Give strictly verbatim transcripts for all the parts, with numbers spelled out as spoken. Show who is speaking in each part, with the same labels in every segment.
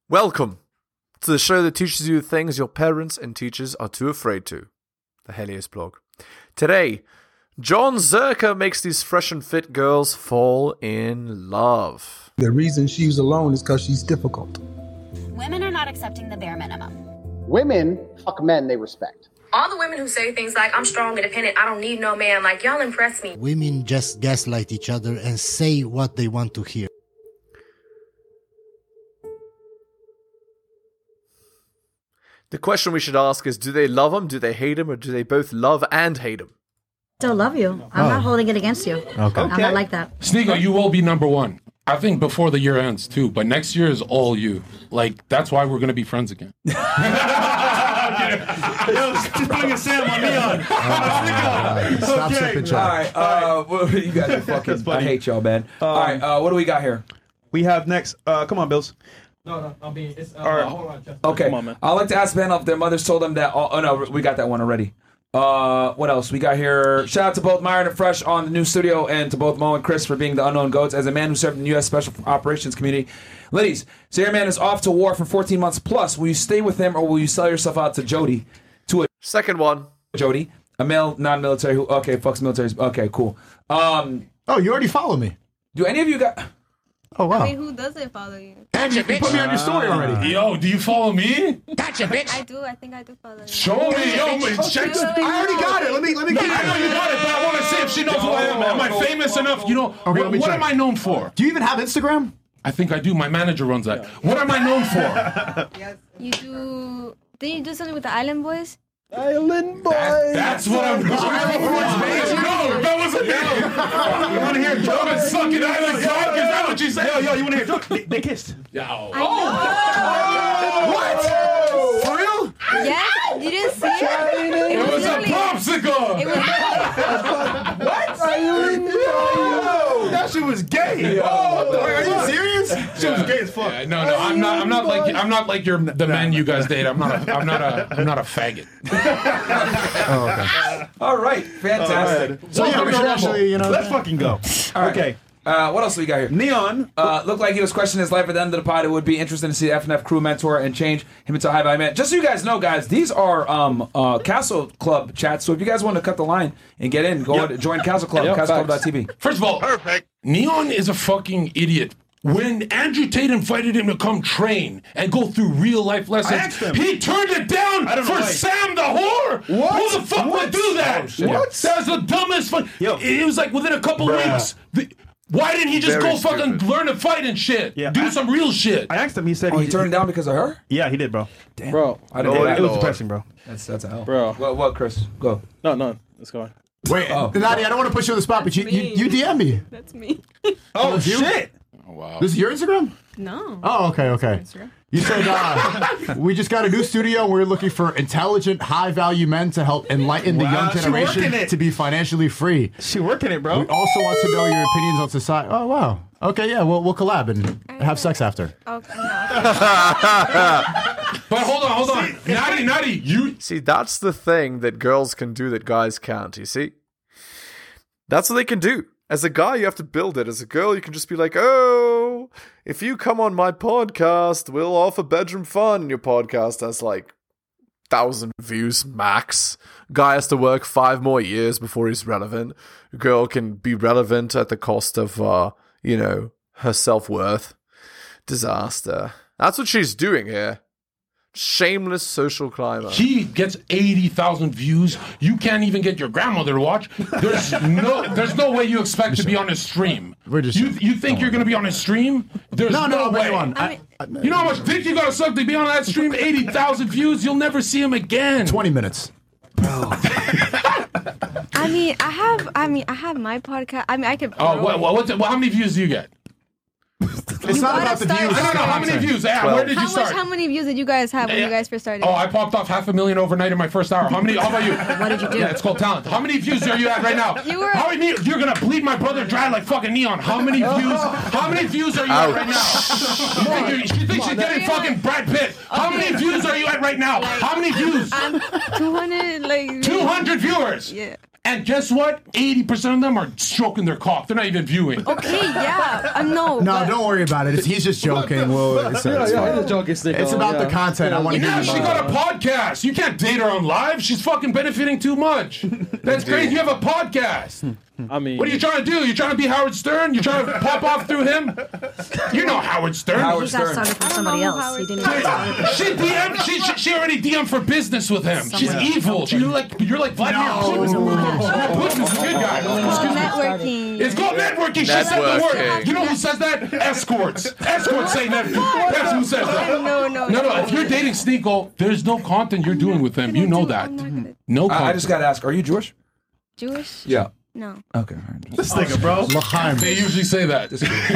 Speaker 1: Welcome to the show that teaches you things your parents and teachers are too afraid to. The Helios blog. Today, John Zerka makes these fresh and fit girls fall in love.
Speaker 2: The reason she's alone is because she's difficult.
Speaker 3: Women are not accepting the bare minimum.
Speaker 4: Women fuck men they respect.
Speaker 5: All the women who say things like, I'm strong, independent, I don't need no man, like, y'all impress me.
Speaker 6: Women just gaslight each other and say what they want to hear.
Speaker 1: The question we should ask is, do they love him, do they hate him, or do they both love and hate him?
Speaker 7: Still love you. I'm
Speaker 8: Oh.
Speaker 7: not holding it against you.
Speaker 8: Okay.
Speaker 7: I'm not like that.
Speaker 8: Sneeko, you will be number one. I think before the year ends too, but next year is all you. Like, that's why we're gonna be friends again.
Speaker 9: Yo, putting a Sam on Neon.
Speaker 10: Uh, stop
Speaker 9: Okay.
Speaker 10: sipping,
Speaker 11: All right, uh, well, you guys are fucking. I hate y'all, man.
Speaker 9: Um,
Speaker 11: All right, uh, what do we got here?
Speaker 9: We have next. Uh, come on, Bills.
Speaker 12: No, no, I'll be. It's, uh,
Speaker 9: All right.
Speaker 12: hold on, Jeff.
Speaker 11: Okay,
Speaker 9: Come on, man.
Speaker 11: I'd like to ask Ben if their mothers told them that. Oh, oh no, we got that one already. Uh, what else we got here? Shout out to both Myron and Fresh on the new studio, and to both Mo and Chris for being the unknown goats. As a man who served in the U S Special Operations community, ladies, so your man is off to war for fourteen months plus. Will you stay with him, or will you sell yourself out to Jody? To a
Speaker 1: Second one.
Speaker 11: Jody, a male non-military who okay fucks militaries. Okay, cool. Um,
Speaker 10: Oh, you already follow me.
Speaker 11: do any of you got?
Speaker 10: Oh, wow.
Speaker 13: I mean, who doesn't follow you?
Speaker 10: And you put me on your story already.
Speaker 8: Yo, do you follow me?
Speaker 13: I do. I think I do follow you.
Speaker 8: Show me, yo, man, check.
Speaker 13: Wait, wait, wait.
Speaker 10: I already got it. Let me, let me
Speaker 8: No,
Speaker 10: get
Speaker 8: I know you got it, but I want to see if she knows who I am. Am I famous enough? You know,
Speaker 10: Okay, let
Speaker 8: what,
Speaker 10: me
Speaker 8: what
Speaker 10: check.
Speaker 8: am I known for?
Speaker 10: Do you even have Instagram?
Speaker 8: I think I do. My manager runs that. What am I known for?
Speaker 13: You do. Did you do something with the Island Boys?
Speaker 9: Island Boys.
Speaker 8: That's what I'm known for. No, that wasn't me.
Speaker 9: You want to hear a joke?
Speaker 8: I'm a sucking island dog. Is that what you said?
Speaker 9: Yo, yo, you want to hear a joke? They, they kissed.
Speaker 8: Yo.
Speaker 10: What? For real?
Speaker 13: Yes. You didn't see it?
Speaker 8: It was a
Speaker 13: literally-
Speaker 8: popsicle.
Speaker 13: It was.
Speaker 10: What? That shit was gay. Oh, are you serious?
Speaker 9: She was gay as fuck.
Speaker 8: Yeah, no, no, I'm not. I'm not like. I'm not like your the men you guys date. I'm not. A, I'm not a. I'm not a faggot.
Speaker 10: Oh, okay.
Speaker 11: All right, fantastic.
Speaker 10: So yeah, we should actually, you know.
Speaker 9: Let's fucking go.
Speaker 11: All right.
Speaker 9: Okay.
Speaker 11: Uh, what else do we got here?
Speaker 9: Neon.
Speaker 11: Uh, looked like he was questioning his life at the end of the pod. It would be interesting to see the F N F crew mentor and change him into a high value man. Just so you guys know, guys, these are um, uh, Castle Club chats. So if you guys want to cut the line and get in, go
Speaker 9: Yep.
Speaker 11: and join Castle Club,
Speaker 9: Yep,
Speaker 11: castle club dot
Speaker 9: facts.
Speaker 11: t v.
Speaker 8: First of all, perfect. Neon is a fucking idiot. When Andrew Tate invited him to come train and go through real life lessons,
Speaker 9: asked him.
Speaker 8: he turned it down
Speaker 9: I don't know
Speaker 8: for
Speaker 9: why.
Speaker 8: Sam the whore.
Speaker 9: What?
Speaker 8: Who the fuck
Speaker 9: What?
Speaker 8: would do that?
Speaker 11: Oh, shit.
Speaker 8: What? That's the dumbest fun.
Speaker 9: Yo.
Speaker 8: It was like within a couple
Speaker 9: Bruh.
Speaker 8: weeks. The, why didn't he just
Speaker 1: Very
Speaker 8: go fucking
Speaker 1: stupid.
Speaker 8: learn to fight and shit?
Speaker 9: Yeah.
Speaker 8: Do
Speaker 9: I-
Speaker 8: some real shit.
Speaker 9: I asked him. He said
Speaker 11: Oh, he turned it down because of her?
Speaker 9: Yeah, he did, bro.
Speaker 11: Damn.
Speaker 12: Bro,
Speaker 11: I didn't
Speaker 1: Lord,
Speaker 11: know
Speaker 9: It
Speaker 11: that.
Speaker 9: was
Speaker 1: Lord.
Speaker 9: depressing, bro.
Speaker 11: That's, that's a hell.
Speaker 12: Bro.
Speaker 11: What, what, Chris? Go.
Speaker 12: no, no, let's go.
Speaker 10: Wait,
Speaker 11: Oh.
Speaker 10: Nadia, I don't want to put you on the spot, but you, you, you D M me.
Speaker 13: That's me.
Speaker 9: Oh,
Speaker 10: you?
Speaker 9: shit.
Speaker 8: Oh, wow.
Speaker 10: This is your Instagram?
Speaker 13: No.
Speaker 10: Oh, okay, okay. You said uh, we just got a new studio. We're looking for intelligent, high-value men to help enlighten the
Speaker 9: Wow,
Speaker 10: young
Speaker 9: she
Speaker 10: generation
Speaker 9: working it.
Speaker 10: to be financially free.
Speaker 9: She working it, bro.
Speaker 10: We also want to know your opinions on society. Oh, wow. Okay, yeah, we'll, we'll collab and have sex after.
Speaker 13: Okay. No.
Speaker 8: But hold on, hold on. Natty, Natty, you.
Speaker 1: See, that's the thing that girls can do that guys can't, you see? That's what they can do. As a guy, you have to build it. As a girl, you can just be like, oh, if you come on my podcast, we'll offer bedroom fun. And your podcast has like thousand views max. Guy has to work five more years before he's relevant. Girl can be relevant at the cost of, uh, you know, her self-worth. Disaster. That's what she's doing here. Shameless social climber.
Speaker 8: He gets eighty thousand views. You can't even get your grandmother to watch. There's no there's no way you expect to be on his stream.
Speaker 10: We're just-
Speaker 8: you you think you're going to be on his stream? There's
Speaker 10: No,
Speaker 8: no,
Speaker 10: no,
Speaker 8: way.
Speaker 10: bring it on.
Speaker 13: I mean,
Speaker 10: I, I,
Speaker 8: You know how much dick you got to suck to be on that stream? eighty thousand views. You'll never see him again.
Speaker 10: twenty minutes.
Speaker 13: I mean, I have. I mean, I have my podcast. I mean, I could.
Speaker 8: Oh, what, what, what's it- well, how many views do you get?
Speaker 10: It's not
Speaker 13: gotta
Speaker 10: about the
Speaker 13: start-
Speaker 10: views.
Speaker 8: I don't know. How many views? Yeah,
Speaker 1: Twelve.
Speaker 8: where did
Speaker 13: How
Speaker 8: you
Speaker 13: much?
Speaker 8: start?
Speaker 13: How many views did you guys have when
Speaker 8: Yeah.
Speaker 13: you guys first started?
Speaker 8: Oh, I popped off half a million overnight in my first hour. How many? How about you?
Speaker 13: What did you do?
Speaker 8: Yeah, it's called talent. How many views are you at right now?
Speaker 13: You were-
Speaker 8: How many? You're gonna bleed my brother dry like fucking Neon. How many views? How many views are you at right now? You think you're- She thinks she's getting fucking Brad Pitt. How many views are you at right now? How many views?
Speaker 13: I'm two hundred, like
Speaker 8: Two hundred viewers.
Speaker 13: Yeah.
Speaker 8: And guess what? eighty percent of them are stroking their cock. They're not even viewing.
Speaker 13: Okay, yeah. Um, no.
Speaker 10: No,
Speaker 13: but-
Speaker 10: don't worry about it. It's, he's just joking. Well, it's,
Speaker 9: Yeah,
Speaker 10: it's,
Speaker 9: yeah,
Speaker 10: fine.
Speaker 9: he's a joking sicko,
Speaker 10: It's about
Speaker 9: yeah.
Speaker 10: the content. I want to
Speaker 8: Now
Speaker 10: hear
Speaker 8: she
Speaker 10: you.
Speaker 8: got a podcast. You can't date her on live. She's fucking benefiting too much. That's crazy. You have a podcast.
Speaker 9: I mean,
Speaker 8: What are you trying to do? You're trying to be Howard Stern? You're trying to pop off through him? You know Howard Stern.
Speaker 11: Howard
Speaker 7: He got
Speaker 11: Stern.
Speaker 7: started from somebody else. He didn't get started.
Speaker 8: She D M'd. She, she, she already D M'd for business with him. She's
Speaker 7: Someone-
Speaker 8: evil. She, you're like you're like Vladimir Putin. Putin's a good guy.
Speaker 13: Networking.
Speaker 8: It's called networking. She said the word.
Speaker 1: Networking.
Speaker 8: You know who says that? Escorts. Escorts say that. That's who says that.
Speaker 13: No, no,
Speaker 8: No, no. If you're dating Sneeko, there's no content you're doing with him. You know that. No content.
Speaker 11: I, I just got to ask, are you Jewish?
Speaker 13: Jewish?
Speaker 11: Yeah.
Speaker 13: No.
Speaker 11: Okay.
Speaker 9: this nigga, bro.
Speaker 10: L'chaim.
Speaker 8: They usually say that.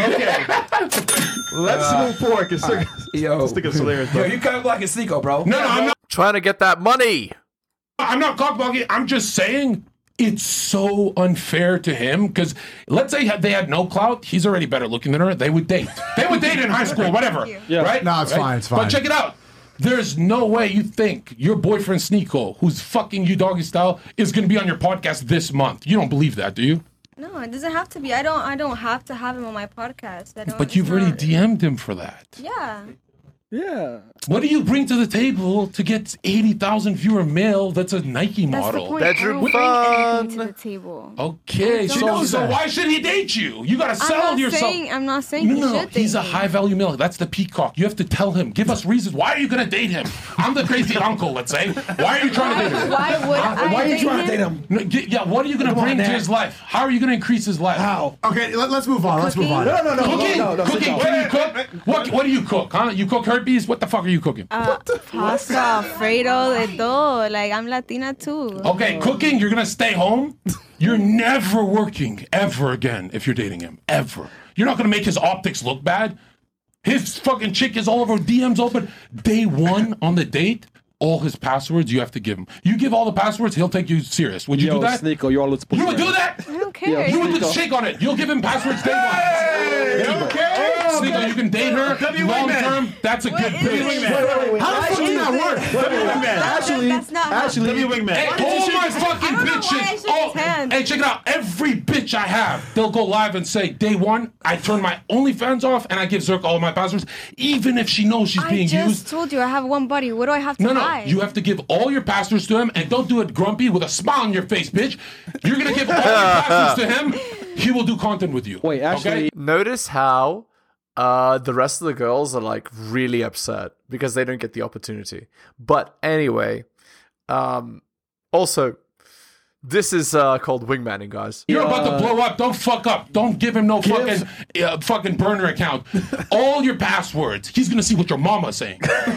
Speaker 9: Let's move forward. Cause
Speaker 11: Yo.
Speaker 9: this nigga's hilarious,
Speaker 11: Yo,
Speaker 9: bro.
Speaker 11: you kind of like a Sneeko, bro.
Speaker 8: No, no, I'm not.
Speaker 1: Trying to get that money.
Speaker 8: I'm not cockblocking. I'm just saying it's so unfair to him because let's say they had no clout. He's already better looking than her. They would date. They would date in high school, whatever.
Speaker 9: Yeah.
Speaker 8: Right?
Speaker 10: No, it's
Speaker 8: Right?
Speaker 10: fine, it's fine.
Speaker 8: But check it out. There's no way you think your boyfriend Sneeko, who's fucking you doggy style, is going to be on your podcast this month. You don't believe that, do you?
Speaker 13: No, it doesn't have to be. I don't. I don't have to have him on my podcast. I don't,
Speaker 8: But you've
Speaker 13: it's
Speaker 8: already
Speaker 13: not-
Speaker 8: D M'd him for that.
Speaker 13: Yeah.
Speaker 9: Yeah.
Speaker 8: What do you bring to the table to get eighty thousand viewer male that's a Nike
Speaker 13: That's
Speaker 8: model?
Speaker 13: the point.
Speaker 1: Bedroom
Speaker 13: I don't
Speaker 1: fun.
Speaker 13: bring anything to the table.
Speaker 8: Okay,
Speaker 13: I
Speaker 8: so,
Speaker 13: don't-
Speaker 8: so why should he date you? You gotta
Speaker 13: I'm
Speaker 8: sell
Speaker 13: not
Speaker 8: yourself.
Speaker 13: saying. I'm not saying
Speaker 8: No,
Speaker 13: he
Speaker 8: no, no.
Speaker 13: should date
Speaker 8: He's a
Speaker 13: me.
Speaker 8: high value male. That's the peacock. You have to tell him. Give us reasons. Why are you gonna date him? I'm the crazy uncle. Let's say. Why are you trying to date him?
Speaker 13: Why would I
Speaker 9: Why are you
Speaker 13: date
Speaker 9: trying
Speaker 13: him?
Speaker 9: to date him?
Speaker 8: No, g- yeah. What are you gonna
Speaker 9: Come on,
Speaker 8: bring to
Speaker 9: Dad.
Speaker 8: his life? How are you gonna increase his life?
Speaker 9: How?
Speaker 10: Okay, let, let's move on. Let's move on.
Speaker 9: No, no, no,
Speaker 8: Cooking,
Speaker 9: no, no, no.
Speaker 8: cooking.
Speaker 9: sit
Speaker 8: Can
Speaker 9: down.
Speaker 8: you cook? What? What do you cook? Huh? You cook herpes? What the fuck are you cooking?
Speaker 13: Uh, pasta, Alfredo, de todo. Like I'm Latina too.
Speaker 8: Okay, cooking. You're gonna stay home. You're never working ever again if you're dating him. Ever. You're not gonna make his optics look bad. His fucking chick is all over D Ms open. Day one on the date, all his passwords you have to give him. You give all the passwords, he'll take you serious. Would you
Speaker 9: Yo,
Speaker 8: do that?
Speaker 9: Sneeko, you're all it's
Speaker 8: You would do that?
Speaker 13: I don't care.
Speaker 8: You would just shake on it. You'll give him passwords day one.
Speaker 9: Okay.
Speaker 8: Sneeko, you can date her
Speaker 9: W
Speaker 8: long
Speaker 9: wingman.
Speaker 8: term. That's a good
Speaker 13: Wait,
Speaker 8: bitch.
Speaker 13: wait,
Speaker 9: wait, wait.
Speaker 10: How the fuck did that work?
Speaker 9: W wingman. Actually,
Speaker 13: that's not how-
Speaker 9: actually, W
Speaker 8: Hey,
Speaker 9: wingman.
Speaker 8: all my fucking
Speaker 13: I don't know why I
Speaker 8: bitches.
Speaker 13: shook
Speaker 8: Oh,
Speaker 13: his hand.
Speaker 8: hey, check it out. Every bitch I have, they'll go live and say, day one, I turn my OnlyFans off and I give Zerk all of my passwords, even if she knows she's
Speaker 13: I
Speaker 8: being
Speaker 13: just
Speaker 8: used.
Speaker 13: told you I have one buddy. What do I have to
Speaker 8: No, no,
Speaker 13: hide?
Speaker 8: you have to give all your passwords to him, and don't do it grumpy with a smile on your face, bitch. You're gonna give all your passwords to him. He will do content with you.
Speaker 9: Wait, actually,
Speaker 8: okay?
Speaker 1: Notice how uh, the rest of the girls are like really upset because they don't get the opportunity. But anyway, um, also, this is uh, called wingmanning, guys.
Speaker 8: You're about to blow up. Don't fuck up. Don't give him no fucking uh, fucking burner account. All your passwords. He's gonna see what your mama's saying.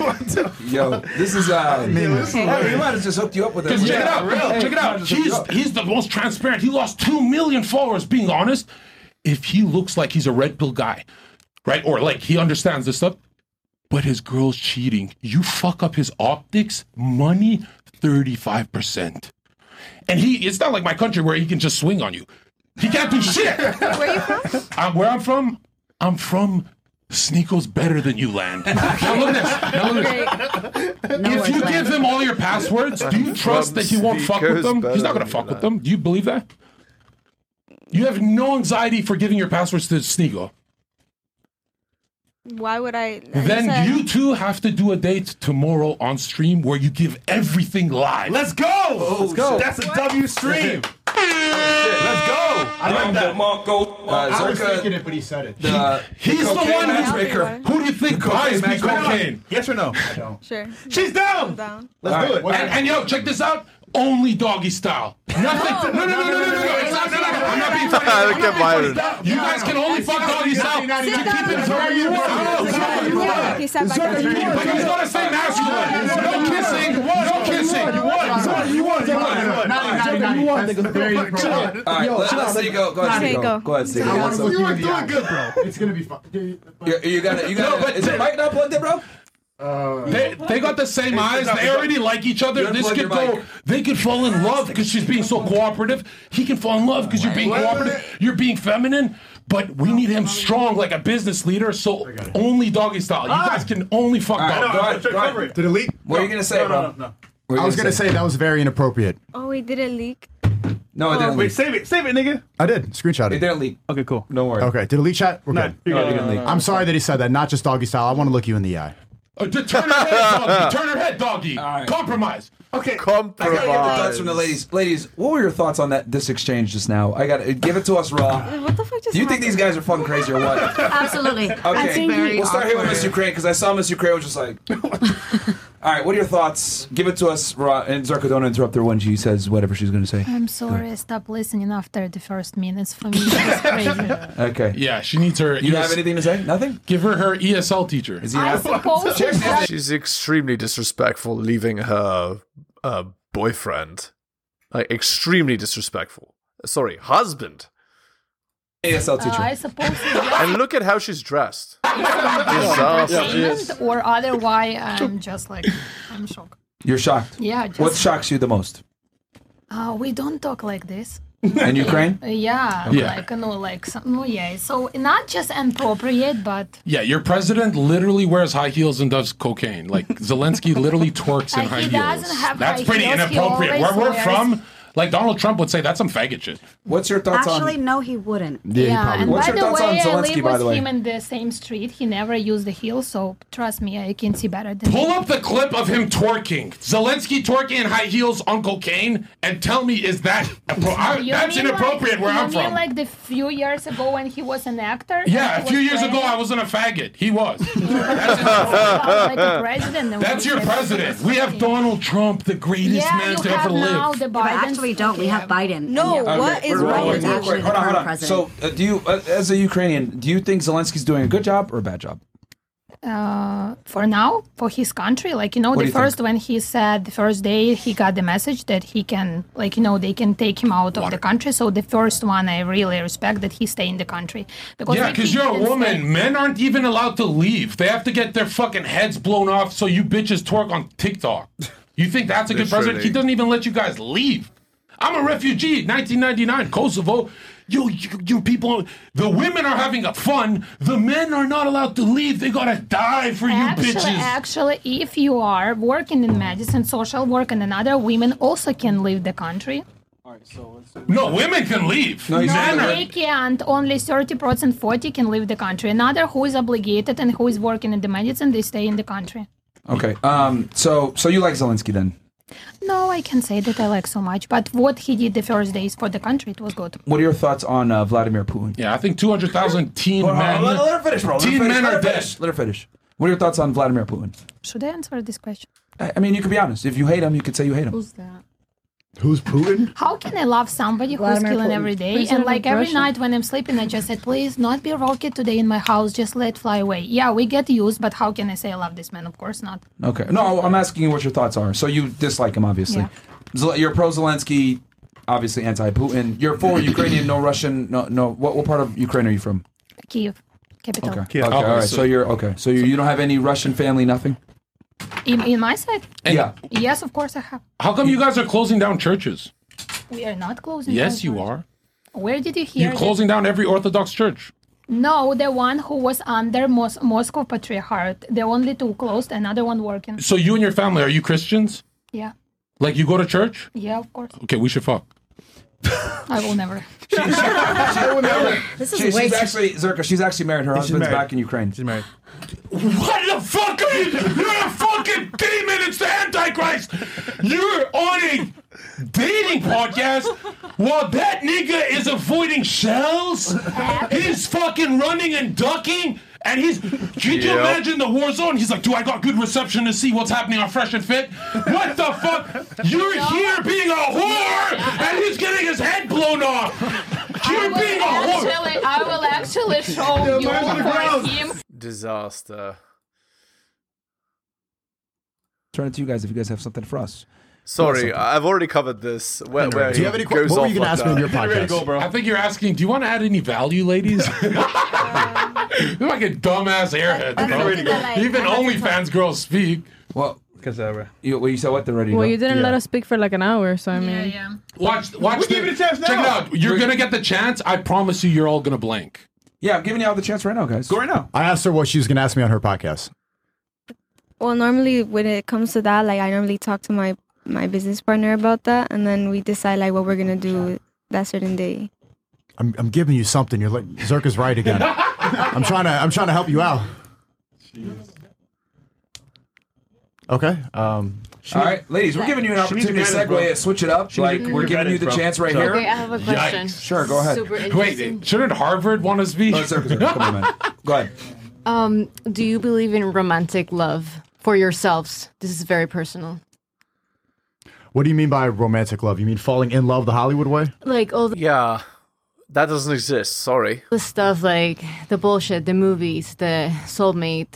Speaker 11: Yo, this is uh. I mean,
Speaker 13: Okay.
Speaker 11: he might have just hooked you up with that.
Speaker 8: Because check it out, check it out. He's he's the most transparent. He lost two million followers. Being honest, if he looks like he's a red pill guy, right, or like he understands this stuff, but his girl's cheating, you fuck up his optics, money, thirty-five percent. And he, it's not like my country where he can just swing on you. He can't do shit.
Speaker 13: Where are you from?
Speaker 8: I'm, where I'm from, I'm from Sneeko's better than you land. Now look at this. Now look at this. If you give him all your passwords, do you trust that he won't fuck with them? He's not going to fuck with them. Do you believe that? You have no anxiety for giving your passwords to Sneeko.
Speaker 13: Why would I?
Speaker 8: Then
Speaker 13: said-
Speaker 8: you two have to do a date tomorrow on stream where you give everything live.
Speaker 9: let's go. Let's go. That's a W stream. Let's go. I like that.
Speaker 11: Marco. Uh,
Speaker 10: I was
Speaker 11: Zerka,
Speaker 10: thinking it, but he said it.
Speaker 11: the,
Speaker 8: He's the
Speaker 11: cocaine
Speaker 8: one who-
Speaker 11: matchmaker.
Speaker 8: Who do you think buys me
Speaker 11: matchmaker.
Speaker 8: cocaine?
Speaker 9: Yes or no?
Speaker 13: Sure.
Speaker 9: She's down.
Speaker 13: I'm down.
Speaker 9: Let's do it.
Speaker 8: And, and yo, check this out. Only doggy style. Nothing. No, no, no, no, no, no, no. It's not, no, no, no. I'm not being funny. I'm
Speaker 1: Look
Speaker 8: not
Speaker 1: at
Speaker 8: being
Speaker 1: Byron.
Speaker 8: funny. You guys can only fuck doggy style to keep it
Speaker 10: Where you want.
Speaker 8: Oh, come on.
Speaker 13: Yeah, he sat back down.
Speaker 8: But he's gonna say masculine. No kissing. No kissing.
Speaker 9: You won. You won. You won.
Speaker 10: ninety,
Speaker 9: You won,
Speaker 10: That's
Speaker 9: nigga.
Speaker 10: very
Speaker 9: Chill
Speaker 10: inappropriate.
Speaker 9: out.
Speaker 11: All right,
Speaker 9: Yo,
Speaker 11: let,
Speaker 9: chill
Speaker 11: let's
Speaker 9: out.
Speaker 11: see. Go, go ahead,
Speaker 13: Okay,
Speaker 11: Sneeko.
Speaker 13: go.
Speaker 11: Go ahead,
Speaker 10: I
Speaker 11: Sneeko.
Speaker 10: want to look
Speaker 11: So-
Speaker 10: you in the eye. It's gonna be fun.
Speaker 11: You, you got it. You got it. Is your mic not plugged in, bro?
Speaker 8: They, they got the same eyes. They already like each other.
Speaker 11: You
Speaker 8: This
Speaker 11: unplug
Speaker 8: could
Speaker 11: your
Speaker 8: go.
Speaker 11: mic.
Speaker 8: They could fall in love because she's being so cooperative. He can fall in love because you're being cooperative. You're being feminine. But we need him strong like a business leader. So only doggy style. You guys can only fuck
Speaker 11: All right,
Speaker 8: dog.
Speaker 11: go ahead. Go ahead.
Speaker 10: Did it leak?
Speaker 11: What are you gonna say, bro?
Speaker 9: No, no,
Speaker 11: What are you
Speaker 10: I was gonna say that was very inappropriate.
Speaker 13: Oh, wait, did it leak?
Speaker 11: No, it didn't
Speaker 9: Wait,
Speaker 11: leak.
Speaker 9: save it. Save it, nigga.
Speaker 10: I did. Screenshot
Speaker 11: It
Speaker 10: it.
Speaker 11: didn't leak.
Speaker 9: Okay, cool.
Speaker 11: Don't worry.
Speaker 10: Okay. Did it leak chat? We're
Speaker 9: No,
Speaker 10: good.
Speaker 9: you're good.
Speaker 11: it didn't leak.
Speaker 10: I'm sorry that he said that. Not just doggy style. I want to look you in the eye.
Speaker 8: Uh, t- turn her head, doggy. Turn her head, doggy.
Speaker 11: right.
Speaker 8: Compromise.
Speaker 11: Okay. I gotta get the thoughts from the ladies. Ladies, what were your thoughts on that this exchange just now? I got to give it to us raw.
Speaker 13: What the fuck just
Speaker 11: Do you think these guys are fucking crazy or what?
Speaker 7: Absolutely.
Speaker 11: Okay,
Speaker 7: I think he-
Speaker 11: we'll start here with Miss Ukraine because I saw Miss Ukraine was just like. All right, what are your thoughts? Give it to us, raw. And Zarka, don't interrupt her when she says whatever she's going to say.
Speaker 14: I'm sorry, I stopped listening after the first minutes. For me, it was crazy.
Speaker 11: Okay.
Speaker 8: Yeah, she needs her.
Speaker 11: You have anything to say? Nothing?
Speaker 8: Give her her E S L teacher.
Speaker 11: Is he
Speaker 14: I
Speaker 11: an
Speaker 14: suppose that
Speaker 1: She's extremely disrespectful, leaving her uh, boyfriend. Like, extremely disrespectful. Sorry, husband.
Speaker 11: E S L
Speaker 14: uh,
Speaker 11: teacher.
Speaker 14: I suppose it's just
Speaker 1: And look at how she's dressed.
Speaker 14: entertainment, or otherwise, I'm just like, I'm shocked.
Speaker 11: You're shocked.
Speaker 14: Yeah, just,
Speaker 11: What shocks you the most?
Speaker 14: Uh, we don't talk like this.
Speaker 11: In Ukraine?
Speaker 14: Uh, yeah,
Speaker 8: Yeah.
Speaker 14: like no, like some, no, yeah. So not just inappropriate, but
Speaker 8: Yeah, your president literally wears high heels and does cocaine. Like Zelensky literally twerks in
Speaker 14: Uh,
Speaker 8: high
Speaker 14: he
Speaker 8: heels.
Speaker 14: doesn't have
Speaker 8: That's
Speaker 14: high
Speaker 8: pretty
Speaker 14: heels, he
Speaker 8: inappropriate. Where
Speaker 14: always
Speaker 8: we're
Speaker 14: wears-
Speaker 8: from, like Donald Trump would say, that's some faggot shit.
Speaker 11: What's your thoughts
Speaker 7: Actually,
Speaker 11: on?
Speaker 7: no, he wouldn't.
Speaker 14: yeah. And
Speaker 11: What's
Speaker 14: by
Speaker 11: your
Speaker 14: the
Speaker 11: thoughts on
Speaker 14: way, I
Speaker 11: Zelensky,
Speaker 14: live
Speaker 11: by
Speaker 14: with
Speaker 11: the way?
Speaker 14: him in the same street. He never used the heel, so trust me, I can see better than
Speaker 8: Pull
Speaker 14: me.
Speaker 8: up the clip of him twerking. Zelensky twerking in high heels on cocaine and tell me, is that appro- I,
Speaker 14: You
Speaker 8: that's
Speaker 14: mean
Speaker 8: inappropriate
Speaker 14: like,
Speaker 8: where
Speaker 14: you
Speaker 8: I'm
Speaker 14: mean
Speaker 8: from?
Speaker 14: like the few years ago when he was an actor?
Speaker 8: Yeah, a
Speaker 14: and
Speaker 8: few
Speaker 14: he
Speaker 8: years
Speaker 14: was
Speaker 8: ago,
Speaker 14: playing-
Speaker 8: I wasn't a faggot. He was.
Speaker 14: like a president. and
Speaker 8: That's
Speaker 14: we
Speaker 8: your
Speaker 14: said-
Speaker 8: president. We have Donald Trump, the greatest
Speaker 14: Yeah,
Speaker 8: man
Speaker 14: you
Speaker 8: to
Speaker 14: have
Speaker 8: ever
Speaker 14: now
Speaker 8: live.
Speaker 14: the
Speaker 7: Yeah, but
Speaker 14: Biden.
Speaker 7: actually, don't. We have Biden.
Speaker 13: No,
Speaker 7: Yeah.
Speaker 13: what is
Speaker 11: Real
Speaker 13: wrong
Speaker 11: quick,
Speaker 13: with
Speaker 11: real
Speaker 13: you?
Speaker 11: quick. Hold on, hold on.
Speaker 7: President.
Speaker 11: So, uh, do you, uh, as a Ukrainian, do you think Zelensky's doing a good job or a bad job?
Speaker 14: Uh, for now, for his country, like you know,
Speaker 11: What do
Speaker 14: the
Speaker 11: you
Speaker 14: first
Speaker 11: think?
Speaker 14: when he said the first day he got the message that he can, like you know, they can take him out of the country. So the first one, I really respect that he stay in the country because
Speaker 8: Yeah,
Speaker 14: if
Speaker 8: because
Speaker 14: he
Speaker 8: you're a
Speaker 14: didn't
Speaker 8: woman.
Speaker 14: stay-
Speaker 8: Men aren't even allowed to leave. They have to get their fucking heads blown off so you bitches twerk on TikTok. You think that's a good president? He doesn't even let you guys leave. I'm a refugee, nineteen ninety-nine, Kosovo. You, you, you people, the women are having a fun. The men are not allowed to leave. They gotta die for you
Speaker 14: Actually,
Speaker 8: bitches.
Speaker 14: actually, if you are working in medicine, social work, and another women also can leave the country.
Speaker 8: No, women can leave.
Speaker 11: No, he's
Speaker 8: Men
Speaker 11: not
Speaker 8: are-
Speaker 14: They can't. Only thirty percent, forty can leave the country. Another who is obligated and who is working in the medicine, they stay in the country.
Speaker 11: Okay. Um. So, so you like Zelensky then?
Speaker 14: No, I can say that I like so much, but what he did the first days for the country, it was good.
Speaker 11: What are your thoughts on uh, Vladimir Putin?
Speaker 8: Yeah, I think two hundred thousand teen
Speaker 11: Hold on,
Speaker 8: men.
Speaker 11: let, let her finish, bro. Let her
Speaker 8: Teen
Speaker 11: finish.
Speaker 8: men
Speaker 11: Let
Speaker 8: are
Speaker 11: her
Speaker 8: dead.
Speaker 11: finish. Let her finish. What are your thoughts on Vladimir Putin?
Speaker 14: Should I answer this question?
Speaker 11: I I mean, you could be honest. If you hate him, you could say you hate him.
Speaker 14: Who's that?
Speaker 10: Who's Putin?
Speaker 14: How can I love somebody who's
Speaker 7: Vladimir
Speaker 14: killing
Speaker 7: Putin.
Speaker 14: every day?
Speaker 7: President
Speaker 14: And like
Speaker 7: of
Speaker 14: every
Speaker 7: Russia.
Speaker 14: night when I'm sleeping, I just said, please not be rocket today in my house. Just let fly away. Yeah, we get used, but how can I say I love this man? Of course not.
Speaker 11: Okay. No, I'm asking you what your thoughts are. So you dislike him, obviously.
Speaker 14: Yeah.
Speaker 11: Zel- You're pro Zelensky, obviously anti-Putin. You're for Ukrainian, no Russian, no no. What, what part of Ukraine are you from?
Speaker 14: Kiev, capital.
Speaker 11: Okay. Okay. All right. So you're okay. So you, you don't have any Russian family, nothing.
Speaker 14: In, in my side?
Speaker 11: Yeah.
Speaker 14: Yes, of course I have.
Speaker 8: How come you guys are closing down churches?
Speaker 14: We are not closing.
Speaker 8: Yes,
Speaker 14: down
Speaker 8: you
Speaker 14: churches.
Speaker 8: are.
Speaker 14: Where did you hear
Speaker 8: You're
Speaker 14: that?
Speaker 8: closing down every Orthodox church.
Speaker 14: No, the one who was under Mos- Moscow Patriarchate. The only two closed, another one working.
Speaker 8: So you and your family, are you Christians?
Speaker 14: Yeah.
Speaker 8: Like you go to church?
Speaker 14: Yeah, of course.
Speaker 8: Okay, we should fuck.
Speaker 14: I will never.
Speaker 7: This is
Speaker 11: She,
Speaker 7: way
Speaker 11: she's
Speaker 7: too-
Speaker 11: actually Zerka. She's actually married. Her
Speaker 9: She's
Speaker 11: husband's
Speaker 9: married.
Speaker 11: back in Ukraine.
Speaker 9: She's married.
Speaker 8: What the fuck are you? You're a fucking demon. It's the Antichrist. You're on a dating podcast while that nigga is avoiding shells. He's fucking running and ducking. And he's, can you
Speaker 1: Yep.
Speaker 8: imagine the war zone? He's like, do I got good reception to see what's happening on Fresh and Fit? What the fuck? You're here being a whore, and he's getting his head blown off. You're
Speaker 14: I
Speaker 8: being a
Speaker 14: will
Speaker 8: whore.
Speaker 14: actually, I will actually show you
Speaker 9: mine's on the
Speaker 14: for
Speaker 9: ground.
Speaker 14: him.
Speaker 1: Disaster.
Speaker 11: Turn it to you guys if you guys have something for us.
Speaker 1: Sorry, I've already covered this. Where, where
Speaker 10: Do you
Speaker 1: he
Speaker 10: have any?
Speaker 1: goes
Speaker 10: What were
Speaker 1: off
Speaker 10: you going to
Speaker 1: like
Speaker 10: ask me in
Speaker 1: that.
Speaker 10: your
Speaker 9: Get ready to go,
Speaker 10: podcast?
Speaker 9: bro.
Speaker 8: I think you're asking, do you want to add any value, ladies? You're like a dumbass airhead, bro. Even OnlyFans girls speak.
Speaker 11: Well,
Speaker 9: Because uh, bro.
Speaker 11: you, well, you said what? They're ready to
Speaker 15: Well,
Speaker 11: go?
Speaker 15: you didn't
Speaker 9: Yeah.
Speaker 15: let us speak for like an hour, so I mean.
Speaker 14: Yeah, yeah.
Speaker 8: Watch, watch.
Speaker 9: We
Speaker 8: the,
Speaker 9: give you the chance now.
Speaker 8: Check it out. You're gonna get the chance. I promise you, you're all gonna blank.
Speaker 11: Yeah, I'm giving you all the chance right now, guys.
Speaker 9: Go right now.
Speaker 10: I asked her what she was going to ask me on her podcast.
Speaker 13: Well, normally when it comes to that, like I normally talk to my my business partner about that, and then we decide like what we're gonna do that certain day.
Speaker 10: I'm I'm giving you something. You're like Zerka's right again. I'm trying to I'm trying to help you out. Okay. Um.
Speaker 11: All right, ladies, we're giving you an opportunity to segue it, switch it up. Like we're giving you the chance right here.
Speaker 16: Okay, I have a question.
Speaker 8: Yikes.
Speaker 11: Sure, go ahead.
Speaker 16: Super
Speaker 8: Wait,
Speaker 16: interesting.
Speaker 8: shouldn't Harvard want to speak?
Speaker 11: Oh, sorry, sorry. Come on, man. Go ahead.
Speaker 16: Um, do you believe in romantic love for yourselves? This is very personal.
Speaker 10: What do you mean by romantic love? You mean falling in love the Hollywood way?
Speaker 16: Like all the,
Speaker 1: Yeah, that doesn't exist. Sorry.
Speaker 16: the stuff, like the bullshit, the movies, the soulmate.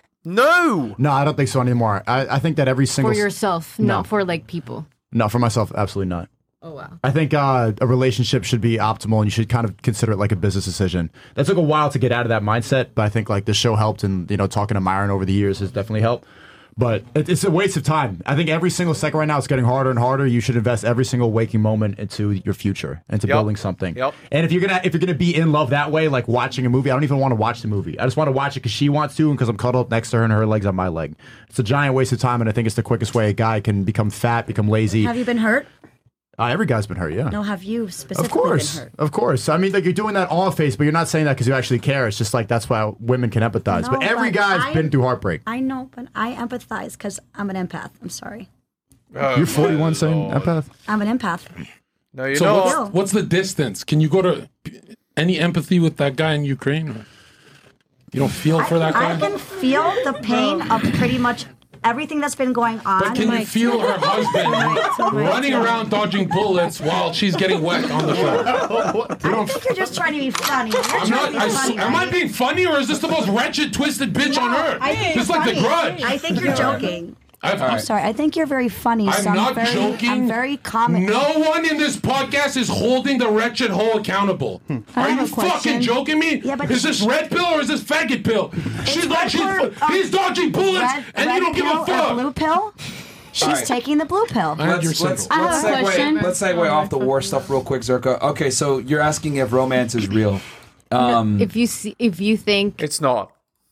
Speaker 1: No.
Speaker 10: No, I don't think so anymore. I, I think that every single
Speaker 16: For yourself,
Speaker 10: No.
Speaker 16: not for like people.
Speaker 10: No, for myself, absolutely not.
Speaker 16: Oh wow.
Speaker 10: I think uh, a relationship should be optimal, and you should kind of consider it like a business decision. That took a while to get out of that mindset, but I think like the show helped, and you know, talking to Myron over the years has definitely helped. But it, it's a waste of time. I think every single second right now it's getting harder and harder. You should invest every single waking moment into your future, into
Speaker 1: Yep.
Speaker 10: building something.
Speaker 1: Yep.
Speaker 10: And if you're gonna if you're gonna be in love that way, like watching a movie, I don't even want to watch the movie. I just want to watch it because she wants to, and because I'm cuddled up next to her and her legs on my leg. It's a giant waste of time, and I think it's the quickest way a guy can become fat, become lazy.
Speaker 17: Have you been hurt?
Speaker 10: Uh, every guy's been hurt, yeah.
Speaker 17: No, have you specifically
Speaker 10: Of course,
Speaker 17: been hurt?
Speaker 10: of course. I mean, like you're doing that on face, but you're not saying that because you actually care. It's just like that's why women can empathize.
Speaker 17: No,
Speaker 10: but every
Speaker 17: but
Speaker 10: guy's
Speaker 17: I-
Speaker 10: been through heartbreak.
Speaker 17: I know, but I empathize because I'm an empath. I'm sorry.
Speaker 10: You're forty-one saying empath?
Speaker 17: I'm an empath.
Speaker 1: No, you
Speaker 8: So
Speaker 1: know.
Speaker 8: what's, what's the distance? Can you go to any empathy with that guy in Ukraine? You don't feel for that guy?
Speaker 17: I can feel the pain of pretty much everything that's been going on.
Speaker 8: But can you feel her husband running around dodging bullets while she's getting wet on the shore?
Speaker 17: I think you're just trying to be funny. You're
Speaker 8: I'm
Speaker 17: trying
Speaker 8: not.
Speaker 17: to be
Speaker 8: I,
Speaker 17: funny,
Speaker 8: am I
Speaker 17: right?
Speaker 8: being funny, or is this the most wretched, twisted bitch on earth?
Speaker 17: I think
Speaker 8: Just
Speaker 17: you're
Speaker 8: like the
Speaker 17: funny.
Speaker 8: Grudge.
Speaker 17: I think you're joking.
Speaker 8: I've,
Speaker 17: I'm sorry. I think you're very funny.
Speaker 8: I'm
Speaker 17: so I'm
Speaker 8: not
Speaker 17: very,
Speaker 8: joking.
Speaker 17: I'm very comic.
Speaker 8: No one in this podcast is holding the wretched hoe accountable.
Speaker 17: I
Speaker 8: Are
Speaker 17: have
Speaker 8: you
Speaker 17: a question.
Speaker 8: fucking joking me?
Speaker 17: Yeah, but
Speaker 8: is this red pill or is this faggot pill? She's like, she's,
Speaker 17: for, um,
Speaker 8: he's dodging bullets,
Speaker 17: red,
Speaker 8: and
Speaker 17: red
Speaker 8: you don't give
Speaker 17: pill
Speaker 8: a fuck.
Speaker 17: Or blue pill. She's
Speaker 11: right.
Speaker 17: taking the blue pill.
Speaker 11: Let's, let's,
Speaker 17: I have
Speaker 11: let's,
Speaker 17: a
Speaker 11: segue,
Speaker 17: question.
Speaker 11: let's segue off the war stuff real quick, Zerka. Okay, so you're asking if romance is real. Um,
Speaker 16: If you see, if you think
Speaker 1: it's not,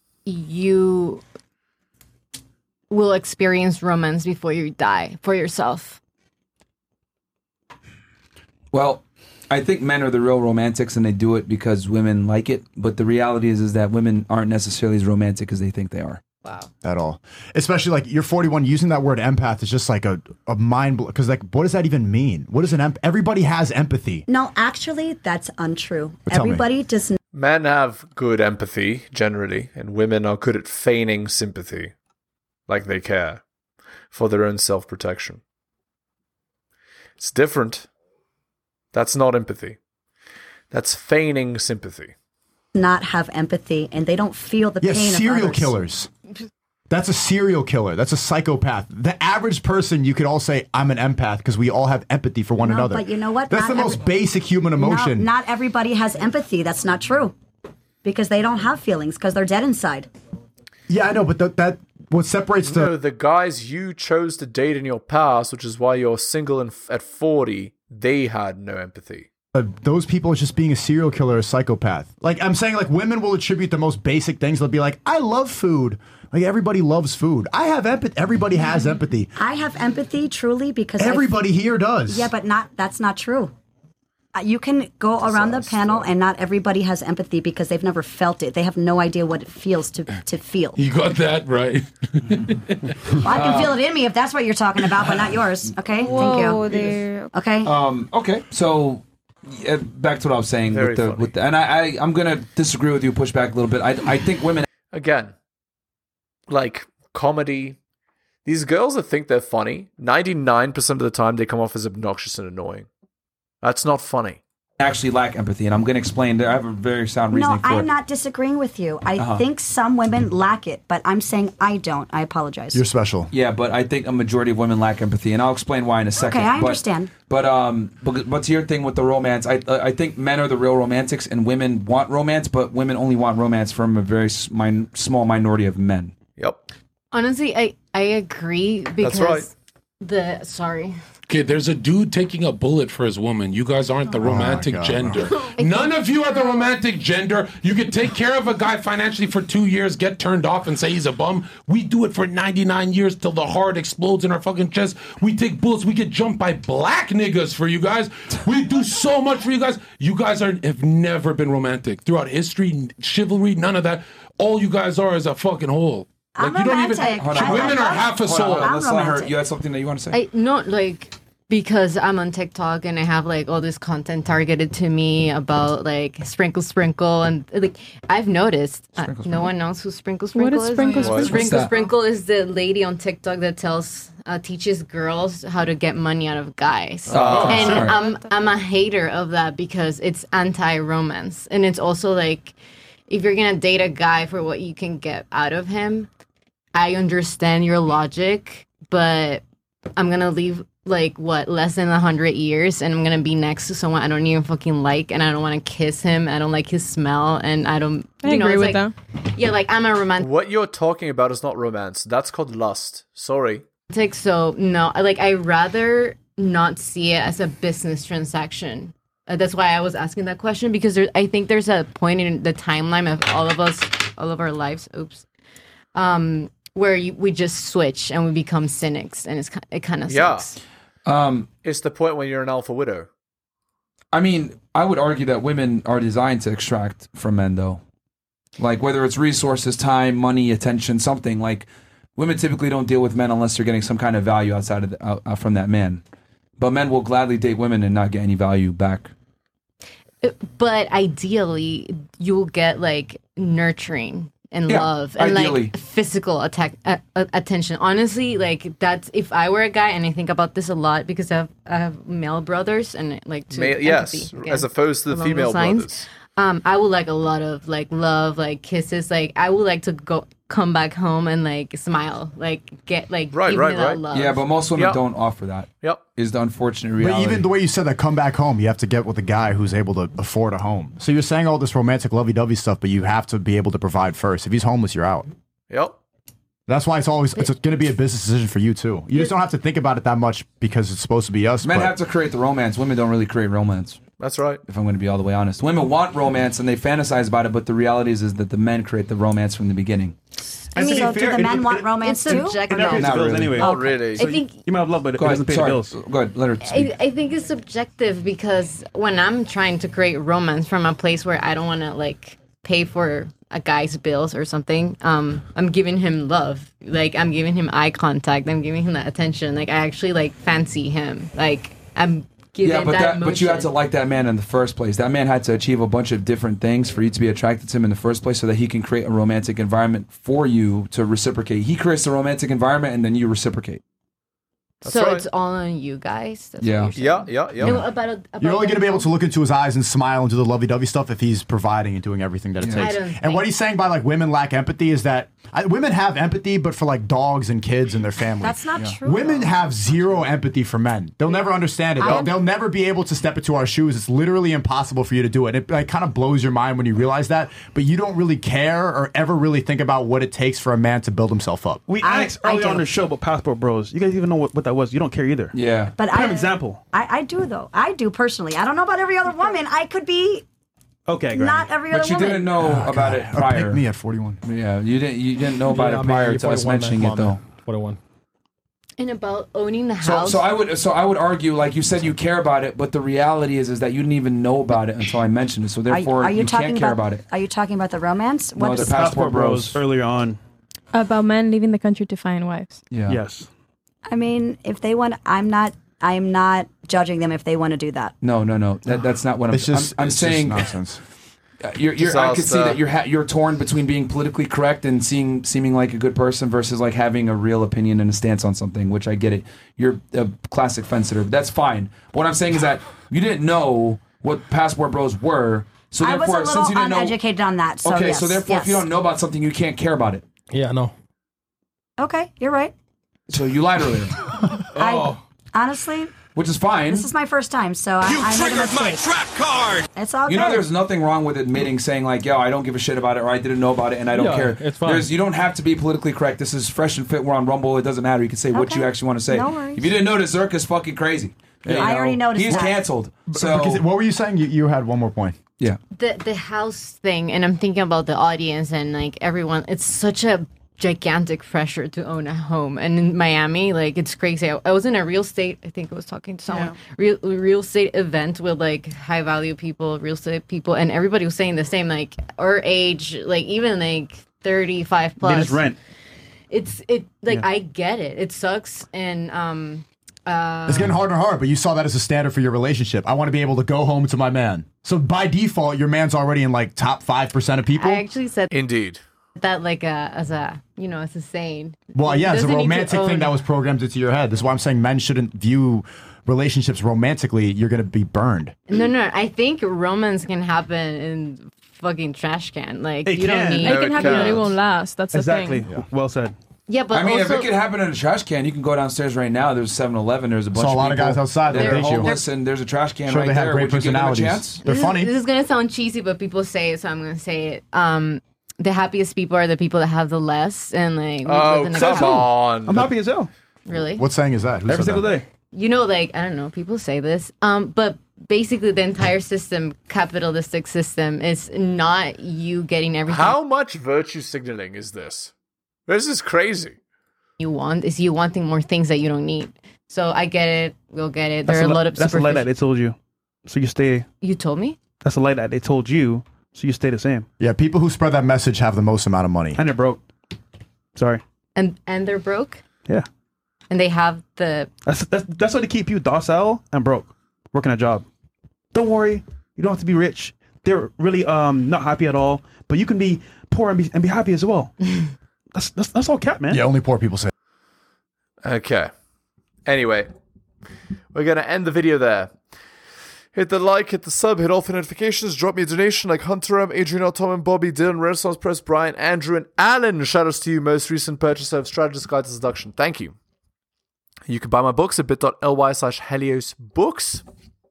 Speaker 16: you will experience romance before you die for yourself.
Speaker 11: Well, I think men are the real romantics, and they do it because women like it. But the reality is, is that women aren't necessarily as romantic as they think they are.
Speaker 16: Wow.
Speaker 10: At all. Especially like you're forty-one, using that word empath is just like a, a mind blow. Because like, what does that even mean? What is an emp? Everybody has empathy.
Speaker 17: No, actually, that's untrue.
Speaker 10: Well, tell me.
Speaker 17: Everybody does not.
Speaker 1: Men have good empathy generally, and women are good at feigning sympathy, like they care, for their own self-protection. It's different. That's not empathy. That's feigning sympathy.
Speaker 17: not have empathy and they don't feel the
Speaker 10: Yeah,
Speaker 17: pain of
Speaker 10: serial
Speaker 17: others.
Speaker 10: killers. That's a serial killer. That's a psychopath. The average person, you could all say, I'm an empath because we all have empathy for one
Speaker 17: No,
Speaker 10: another.
Speaker 17: but you know what?
Speaker 10: That's
Speaker 17: Not
Speaker 10: the most
Speaker 17: every-
Speaker 10: basic human emotion.
Speaker 17: No, not everybody has empathy. That's not true. Because they don't have feelings because they're dead inside.
Speaker 10: Yeah, I know, but th- that what separates the
Speaker 1: No, the guys you chose to date in your past, which is why you're single and f- at forty, they had no empathy.
Speaker 10: uh, those people are just being a serial killer, a psychopath. Like I'm saying, like women will attribute the most basic things. They'll be like, I love food. Like everybody loves food. I have empathy. Everybody has empathy.
Speaker 17: I have empathy truly because I-
Speaker 10: Everybody here does.
Speaker 17: Yeah, but not. That's not true. Uh, You can go around the panel and not everybody has empathy because they've never felt it. They have no idea what it feels to to feel.
Speaker 8: You got that right.
Speaker 17: Well, I can feel it in me if that's what you're talking about, but not yours. Okay,
Speaker 16: Whoa,
Speaker 17: thank you.
Speaker 16: there.
Speaker 17: Okay.
Speaker 11: Um, okay, so yeah, back to what I was saying
Speaker 1: Very
Speaker 11: with the
Speaker 1: funny.
Speaker 11: with the, and I, I I'm gonna disagree with you, push back a little bit. I I think women
Speaker 1: Again, like comedy, these girls that think they're funny, ninety-nine percent of the time they come off as obnoxious and annoying. That's not funny.
Speaker 11: actually lack empathy, and I'm gonna explain. I have a very sound reasoning
Speaker 17: No,
Speaker 11: for
Speaker 17: I'm
Speaker 11: it.
Speaker 17: not disagreeing with you. I
Speaker 11: Uh-huh.
Speaker 17: think some women lack it, but I'm saying I don't. I apologize.
Speaker 10: You're special.
Speaker 11: Yeah, but I think a majority of women lack empathy, and I'll explain why in a second.
Speaker 17: Okay, I
Speaker 11: But-
Speaker 17: understand.
Speaker 11: But um, but, but to your thing with the romance, I I think men are the real romantics, and women want romance, but women only want romance from a very s- min- small minority of men.
Speaker 1: Yep.
Speaker 16: Honestly, I I agree because
Speaker 1: right.
Speaker 16: the sorry.
Speaker 8: Okay, there's a dude taking a bullet for his woman. You guys aren't the romantic
Speaker 10: God,
Speaker 8: gender. None of you are the romantic gender. You can take care of a guy financially for two years, get turned off, and say he's a bum. We do it for ninety-nine years till the heart explodes in our fucking chest. We take bullets. We get jumped by black niggas for you guys. We do so much for you guys. You guys are have never been romantic throughout history, chivalry, none of that. All you guys are is a fucking hole. Like
Speaker 17: I'm
Speaker 8: you don't even.
Speaker 17: romantic.
Speaker 11: Hold on, hold
Speaker 8: Women
Speaker 11: on.
Speaker 8: are half a
Speaker 11: Hold on,
Speaker 8: soul.
Speaker 11: hold on. Let's
Speaker 17: I'm
Speaker 11: let her.
Speaker 17: romantic.
Speaker 11: You had something that you want to say?
Speaker 16: I not like because I'm on TikTok and I have like all this content targeted to me about like sprinkle sprinkle and like I've noticed uh, no one knows who sprinkle sprinkle
Speaker 15: What is Sprinkle
Speaker 16: is.
Speaker 15: Sprinkle?
Speaker 16: Sprinkle
Speaker 11: What's that?
Speaker 16: sprinkle is the lady on TikTok that tells uh, teaches girls how to get money out of guys.
Speaker 11: Oh,
Speaker 16: and
Speaker 11: sorry.
Speaker 16: I'm I'm a hater of that because it's anti-romance and it's also like if you're gonna date a guy for what you can get out of him, I understand your logic, but I'm gonna leave like what less than a hundred years, and I'm gonna be next to someone I don't even fucking like, and I don't want to kiss him. I don't like his smell, and I don't.
Speaker 15: I
Speaker 16: you know,
Speaker 15: agree
Speaker 16: it's
Speaker 15: with
Speaker 16: like,
Speaker 15: that.
Speaker 16: Yeah, like I'm a romantic.
Speaker 1: What you're talking about is not romance. That's called lust. Sorry.
Speaker 16: So no, I- like I rather not see it as a business transaction. Uh, that's why I was asking that question because there, I think there's a point in the timeline of all of us, all of our lives. Oops. Um, where you, we just switch and we become cynics, and it's ki- it kind of
Speaker 1: Yeah.
Speaker 16: sucks.
Speaker 11: Um,
Speaker 1: It's the point when you're an alpha widow.
Speaker 11: I mean, I would argue that women are designed to extract from men, though. Like whether it's resources, time, money, attention, something. Like women typically don't deal with men unless they're getting some kind of value outside of the, out, out from that man. But men will gladly date women and not get any value back.
Speaker 16: But ideally, you'll get like nurturing and
Speaker 11: Yeah,
Speaker 16: love and
Speaker 11: ideally.
Speaker 16: like physical attack, uh, uh, attention. Honestly, like that's if I were a guy, and I think about this a lot because I have, I have male brothers and like to
Speaker 1: Ma- yes,
Speaker 16: empathy, again,
Speaker 1: as opposed to the
Speaker 16: along
Speaker 1: female
Speaker 16: those lines.
Speaker 1: brothers.
Speaker 16: Um, I would like a lot of like love, like kisses. Like I would like to go come back home and like smile, like get like
Speaker 1: Right,
Speaker 16: give
Speaker 1: right,
Speaker 16: me that
Speaker 1: right.
Speaker 16: love.
Speaker 11: Yeah, but most women
Speaker 1: Yep.
Speaker 11: don't offer that.
Speaker 1: Yep.
Speaker 11: Is the unfortunate
Speaker 10: But
Speaker 11: reality.
Speaker 10: even the way you said that, come back home, you have to get with a guy who's able to afford a home. So you're saying all this romantic lovey-dovey stuff, but you have to be able to provide first. If he's homeless, you're out.
Speaker 1: Yep.
Speaker 10: That's why it's always it's going to be a business decision for you too. You just don't have to think about it that much because it's supposed to be us.
Speaker 11: Men
Speaker 10: but
Speaker 11: have to create the romance. Women don't really create romance.
Speaker 1: That's right.
Speaker 11: If I'm going to be all the way honest, women want romance and they fantasize about it, but the reality is, is that the men create the romance from the beginning.
Speaker 17: I mean, so do the men want
Speaker 16: it's
Speaker 17: romance too?
Speaker 16: subjective.
Speaker 9: It pays the
Speaker 11: Not
Speaker 9: bills
Speaker 11: really.
Speaker 9: anyway.
Speaker 1: Not really.
Speaker 9: So
Speaker 16: I think-
Speaker 9: you might have love, but it
Speaker 11: Go ahead.
Speaker 9: doesn't pay
Speaker 11: Sorry.
Speaker 9: the bills.
Speaker 11: Go ahead. Let her speak.
Speaker 16: I, I think it's subjective because when I'm trying to create romance from a place where I don't want to like pay for a guy's bills or something, um, I'm giving him love. Like I'm giving him eye contact. I'm giving him that attention. Like I actually like fancy him. Like I'm giving
Speaker 11: Yeah, but
Speaker 16: that,
Speaker 11: that, but you had to
Speaker 16: emotion.
Speaker 11: like that man in the first place. That man had to achieve a bunch of different things for you to be attracted to him in the first place, so that he can create a romantic environment for you to reciprocate. He creates a romantic environment, and then you reciprocate.
Speaker 1: That's
Speaker 16: So
Speaker 1: right.
Speaker 16: it's all on you guys. That's
Speaker 11: Yeah.
Speaker 16: What you're
Speaker 1: Yeah,
Speaker 16: saying.
Speaker 1: yeah, yeah.
Speaker 16: No, about, about
Speaker 10: You're only going to be able
Speaker 16: them-
Speaker 10: to look into his eyes and smile and do the lovey-dovey stuff if he's providing and doing everything that it
Speaker 11: Yeah.
Speaker 10: takes.
Speaker 16: I don't
Speaker 10: And
Speaker 16: think-
Speaker 10: what he's saying by like women lack empathy is that I, women have empathy, but for like dogs and kids and their family.
Speaker 17: That's not true.
Speaker 10: Women
Speaker 17: though.
Speaker 10: have zero empathy for men. They'll never understand it.
Speaker 17: I
Speaker 10: They'll,
Speaker 17: am-
Speaker 10: they'll never be able to step into our shoes. It's literally impossible for you to do it. It like, kind of blows your mind when you realize that, but you don't really care or ever really think about what it takes for a man to build himself up.
Speaker 9: We
Speaker 17: I-
Speaker 9: asked
Speaker 17: I
Speaker 9: earlier on
Speaker 17: do.
Speaker 9: the show about Passport Bros. You guys even know what, what that was? You don't care either.
Speaker 11: Yeah.
Speaker 17: But
Speaker 9: Prime
Speaker 17: I,
Speaker 9: example.
Speaker 17: I, I do though. I do personally. I don't know about every other woman. I could be
Speaker 9: Okay, great.
Speaker 17: not every other
Speaker 11: But you
Speaker 17: woman.
Speaker 11: didn't know about it
Speaker 10: Or
Speaker 11: prior.
Speaker 10: pick me at forty-one.
Speaker 11: Yeah, you didn't. You didn't know about
Speaker 12: Yeah,
Speaker 11: it
Speaker 12: man,
Speaker 11: prior
Speaker 12: you're
Speaker 11: to us
Speaker 12: forty-one, man.
Speaker 11: mentioning
Speaker 12: Come
Speaker 11: it,
Speaker 12: on,
Speaker 11: though.
Speaker 12: man. forty-one.
Speaker 16: And about owning the
Speaker 11: So,
Speaker 16: house.
Speaker 11: so I would, so I would argue, like you said, you care about it, but the reality is, is that you didn't even know about it until I mentioned it. So
Speaker 17: Are,
Speaker 11: therefore,
Speaker 17: are you,
Speaker 11: you
Speaker 17: talking
Speaker 11: can't care
Speaker 17: about,
Speaker 11: about it.
Speaker 17: Are you talking about the romance?
Speaker 11: No,
Speaker 17: What
Speaker 11: the
Speaker 17: is-
Speaker 11: Passport Bros.
Speaker 9: Earlier on.
Speaker 15: About men leaving the country to find wives.
Speaker 11: Yeah.
Speaker 9: Yes.
Speaker 17: I mean, if they want, I'm not. I'm not judging them if they want to do that.
Speaker 11: No, no, no. That, that's not what I'm.
Speaker 10: It's just,
Speaker 11: I'm, I'm
Speaker 10: it's
Speaker 11: saying.
Speaker 10: just nonsense.
Speaker 11: Uh, You're, you're,
Speaker 1: Just
Speaker 11: I can
Speaker 1: ask,
Speaker 11: see
Speaker 1: uh,
Speaker 11: that you're ha- you're torn between being politically correct and seeing seeming like a good person versus like having a real opinion and a stance on something. Which I get it. You're a classic fence sitter. But that's fine. But what I'm saying is that you didn't know what Passport Bros were. So
Speaker 17: I was a
Speaker 11: therefore,
Speaker 17: little
Speaker 11: since you didn't know,
Speaker 17: uneducated on that. So
Speaker 11: okay.
Speaker 17: yes,
Speaker 11: so therefore, if you
Speaker 17: yes.
Speaker 11: don't know about something, you can't care about it.
Speaker 12: Yeah, no.
Speaker 17: Okay, you're right.
Speaker 11: So you lied earlier.
Speaker 17: I honestly,
Speaker 11: which is fine.
Speaker 17: This is my first time, so I, I made a mistake.
Speaker 11: trap card.
Speaker 17: It's all
Speaker 11: You know,
Speaker 17: good.
Speaker 11: there's nothing wrong with admitting, saying like, "Yo, I don't give a shit about it," or "I didn't know about it, and I don't
Speaker 12: Yeah,
Speaker 11: care."
Speaker 12: it's fine.
Speaker 11: There's, you don't have to be politically correct. This is fresh and fit. We're on Rumble. It doesn't matter. You can say what
Speaker 17: Okay.
Speaker 11: you actually want to say.
Speaker 17: No worries.
Speaker 11: If you didn't notice, Zerk is fucking crazy.
Speaker 17: Yeah, I already noticed
Speaker 11: He's
Speaker 17: that.
Speaker 11: canceled.
Speaker 10: B-
Speaker 11: So
Speaker 10: because- what were you saying? You, you had one more point.
Speaker 11: Yeah.
Speaker 16: The the house thing, and I'm thinking about the audience and like everyone. It's such a gigantic pressure to own a home, and in Miami, like it's crazy. I, I was in a real estate. I think I was talking to someone real real estate event with like high value people, real estate people, and everybody was saying the same. Like our age, like even like thirty-five plus.
Speaker 12: They just rent.
Speaker 16: It's it like
Speaker 12: Yeah.
Speaker 16: I get it. It sucks, and um. Uh,
Speaker 10: It's getting harder and harder, but you saw that as a standard for your relationship. I want to be able to go home to my man. So by default, your man's already in like top five percent of people.
Speaker 16: I actually said
Speaker 1: Indeed.
Speaker 16: that like a as a you know as a saying.
Speaker 10: Well, yeah, it's a
Speaker 16: Doesn't need to
Speaker 10: romantic thing
Speaker 16: own-
Speaker 10: that was programmed into your head. This is why I'm saying men shouldn't view relationships romantically. You're going to be burned.
Speaker 16: No, no. I think romance can happen in fucking trash can. Like
Speaker 12: It
Speaker 16: you
Speaker 12: can.
Speaker 16: don't need.
Speaker 15: It can happen, but it won't last. That's the
Speaker 12: Exactly.
Speaker 15: thing.
Speaker 12: Well said.
Speaker 16: Yeah, but
Speaker 11: I mean,
Speaker 16: also,
Speaker 11: if it could happen in a trash can, you can go downstairs right now. There's seven eleven. There's a bunch
Speaker 10: Saw a
Speaker 11: of
Speaker 10: lot of
Speaker 11: people
Speaker 10: guys outside that
Speaker 11: They're
Speaker 10: date you.
Speaker 11: homeless, and there's a trash can
Speaker 10: Sure,
Speaker 11: right
Speaker 10: they have
Speaker 11: there.
Speaker 10: great
Speaker 11: Would you give them a
Speaker 10: personalities.
Speaker 11: chance?
Speaker 10: They're
Speaker 16: this
Speaker 10: funny.
Speaker 16: Is, this is gonna sound cheesy, but people say it, so I'm gonna say it. Um, the happiest people are the people that have the less, and like. we
Speaker 1: Oh,
Speaker 16: live in a
Speaker 1: come
Speaker 16: country-
Speaker 1: on.
Speaker 12: I'm happy as hell.
Speaker 16: Really?
Speaker 10: What saying is that? Who
Speaker 12: Every
Speaker 10: said
Speaker 12: single
Speaker 10: that?
Speaker 12: day.
Speaker 16: You know, like I don't know. People say this, um, but basically the entire system, capitalistic system, is not you getting everything.
Speaker 1: How much virtue signaling is this? This is crazy.
Speaker 16: You want is you wanting more things that you don't need. So I get it. We'll get it. There
Speaker 12: That's
Speaker 16: are a
Speaker 12: li-
Speaker 16: lot of
Speaker 12: That's a lie that
Speaker 16: superficial.
Speaker 12: they told you, so you stay.
Speaker 16: You told me.
Speaker 12: That's a lie that they told you, so you stay the same.
Speaker 10: Yeah, people who spread that message have the most amount of money.
Speaker 12: And they're broke. Sorry.
Speaker 16: And and they're broke.
Speaker 12: Yeah.
Speaker 16: And they have the.
Speaker 12: That's that's that's why they keep you docile and broke, working a job. Don't worry, you don't have to be rich. They're really um not happy at all, but you can be poor and be and be happy as well. that's that's that's all cap, man.
Speaker 10: Yeah, only poor people say.
Speaker 1: Okay. Anyway, we're going to end the video there. Hit the like, hit the sub, hit all the notifications, drop me a donation like Hunter M, Adrian L, Tom and Bobby, Dylan, Renaissance Press, Brian, Andrew, and Alan. Shout outs to you, most recent purchaser of Strategist Guide to Seduction. Thank you. You can buy my books at bit.ly slash Helios Books.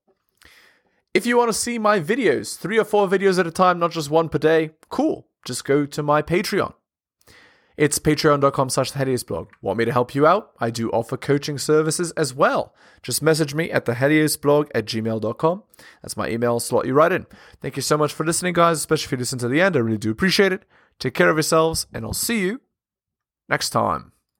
Speaker 1: If you want to see my videos, three or four videos at a time, not just one per day, cool. Just go to my Patreon. It's patreon.com slash the Helios blog. Want me to help you out? I do offer coaching services as well. Just message me at the Helios blog at gmail dot com. That's my email, slot you right in. Thank you so much for listening, guys, especially if you listen to the end. I really do appreciate it. Take care of yourselves, and I'll see you next time.